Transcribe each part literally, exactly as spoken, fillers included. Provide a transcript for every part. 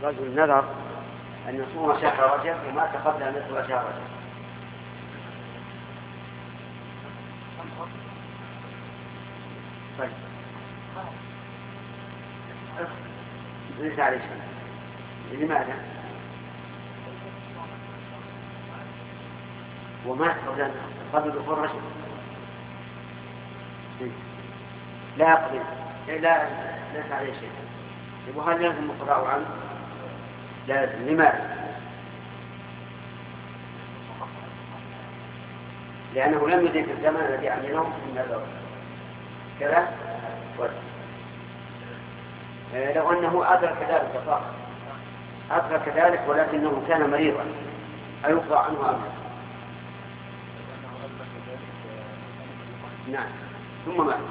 رجل نذر أن يصوم شهر رجب ومات قبل أن يدخل شهر رجب. طيب ليس عليه شيء. لماذا؟ ومات قبل قبل دخول رجب. لا يقبل، لا ليس عليه شيء. وهل يلزم القضاء عنه؟ لازم. لماذا؟ لأنه لم يدرك الزمن الذي عمله في النذر كذا. لو أنه أدرك ذلك فقط أدرك ذلك ولكنه كان مريضا أيقضى عنه أمره؟ نعم. ثم مات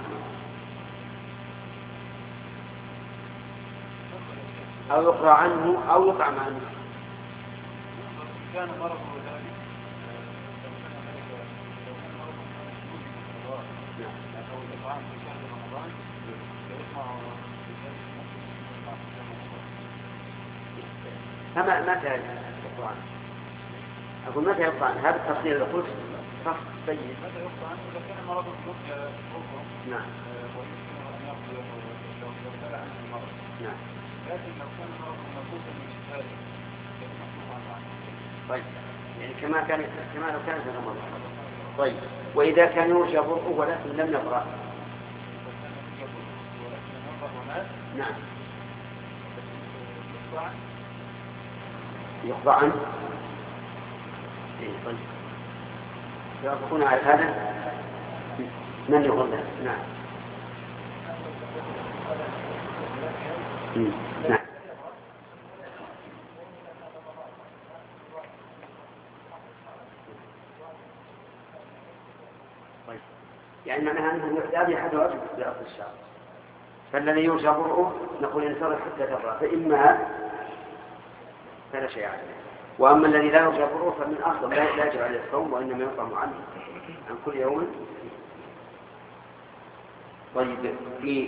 أو يقضى عنه أو يطعم عنه. كان مرضه ذلك أو الإطعام في شهر رمضان فيطمع فما متى يقضى عنه؟ أقول متى يقضى عنه؟ هذا التفصيل اللي قلت فصل طيب. متى يقضى عنه إذا كان مرضه يرجى خوفه. نعم. ويمكن أن يقضي لو ابتلى عنه المرض. نعم. لكن لو كان مرضه موجودا من شفائه فيمكن عنه. طيب يعني كما كان كما لو كان في رمضان. طيب وإذا كان يرجى برؤه ولكن لم يقرأ. نعم. يقضى عنه. طيب يوافقون على هذا؟ من يقول له؟ نعم. نعم. طيب يعني معناها أنه يحتاج أحد واجب في أصل الشهر، فالذي يرجى برؤه نقول ينتظر حتى تبرأ، فإما فلا شيء عليه. وأما الذي لا يرجى برؤه فمن أصل لا يجب عليه الصوم وإنما يطعم عنه عن كل يوم. طيب في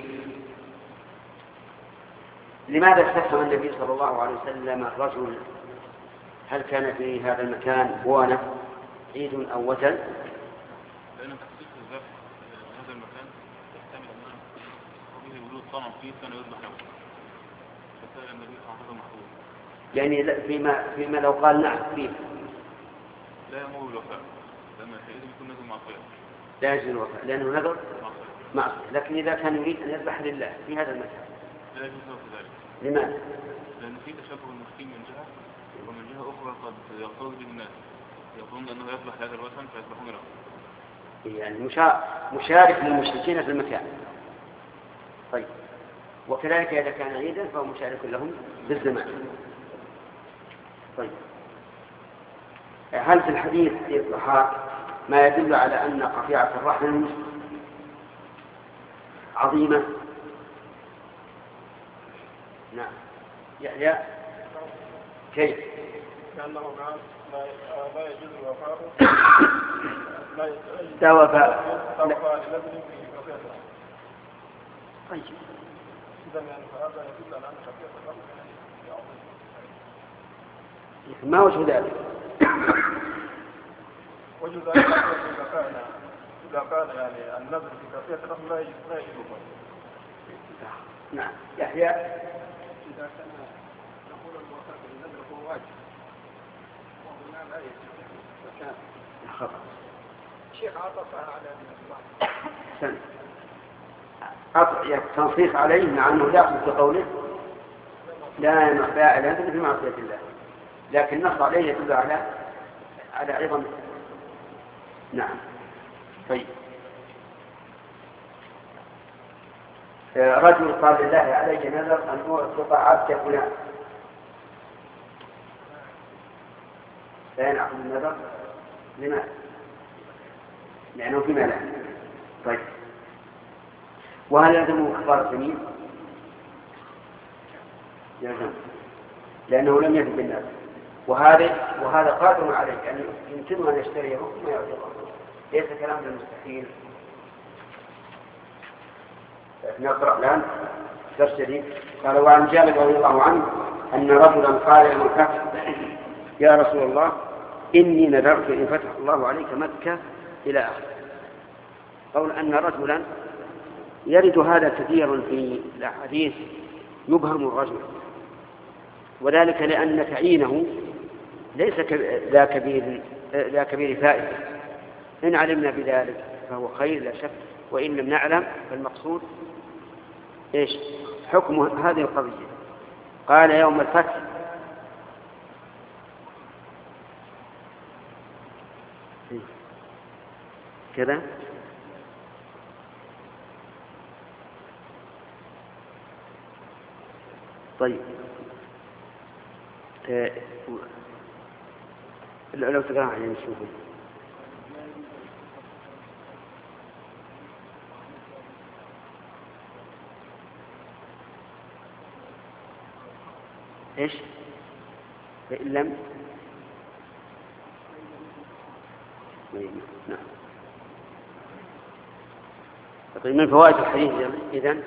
لماذا استفهم النبي صلى الله عليه وسلم الرجل هل كان في هذا المكان بوانة عيد أو وتل؟ لأن تخصيص الذبح هذا المكان يحتمل أن به وجود طعم فيه كان يذبح له، فسأل النبي صلى الله عليه وسلم محفوظ. يعني فيما فيما لو قال نعم فيه لا يمر الوفاء لأن الحديث يكون نذر معصية. لا يجوز الوفاء لأنه نذر معصية. لكن إذا كان يريد أن يذبح لله في هذا المكان لا يجوز له ذلك. لماذا؟ لأن في تشابه المسكين من جهة ومن جهة أخرى قد يختلط به الناس يظن أنه يذبح هذا الوثن فيذبحون له. يعني مشارك للمشركين في المكان. طيب وكذلك إذا كان عيدا فهو مشارك لهم بالزمان. طيب هل في الحديث في الضحاك ما يدل على أن قطيعة الرحم عظيمة؟ نعم. يحيى كيف؟ لأنه قال لا يجوز الوفاء لا وفاء لابن فيه قطيعة. طيب إذا يعني فهذا يدل على أن قطيعة الرحم عظيمة. ما وجه ذلك؟ وجه ذلك إذا كان إذا كان يعني النذر في قطيعة الرحم لا يجوز. نعم. يحيى إذا كان نقول الوفاء بالنذر هو واجب وهنا لا يجوز فكان خطأ. الشيخ عطفها على سن أطع تنصيص عليه مع أنه داخل في قوله لا ينفع إلا في معصية الله، لكن نص عليه يدل على على عظم. نعم. طيب رجل قال لله علي نذر أن أعتق عبد فلان لا ينعقد النذر. لماذا؟ لأنه في مال. طيب وهل يلزم كفارة يمين؟ يلزم لأنه لم يجد بالنذر، وهذا وهذا قادر عليه يعني يمكنه أن يشتريه ثم يعتقه، ليس كلام بالمستحيل. نقرأ الآن درس جديد. قال وعن جابر رضي الله عنه أن رجلا قال يوم الفتح يا رسول الله إني نذرت إن فتح الله عليك مكة إلى آخره. قول أن رجلا يرد هذا كثيرا في الأحاديث يبهم الرجل، وذلك لأن تعيينه ليس ذا كبير ذا كبير فائدة. إن علمنا بذلك فهو خير لا شك، وإن لم نعلم فالمقصود إيش حكم هذه القضية. قال يوم الفتح كذا طيب آه، لو تقرأ عليه نشوفه. إيش فإن لم نعم. طيب من فوائد الحديث إذن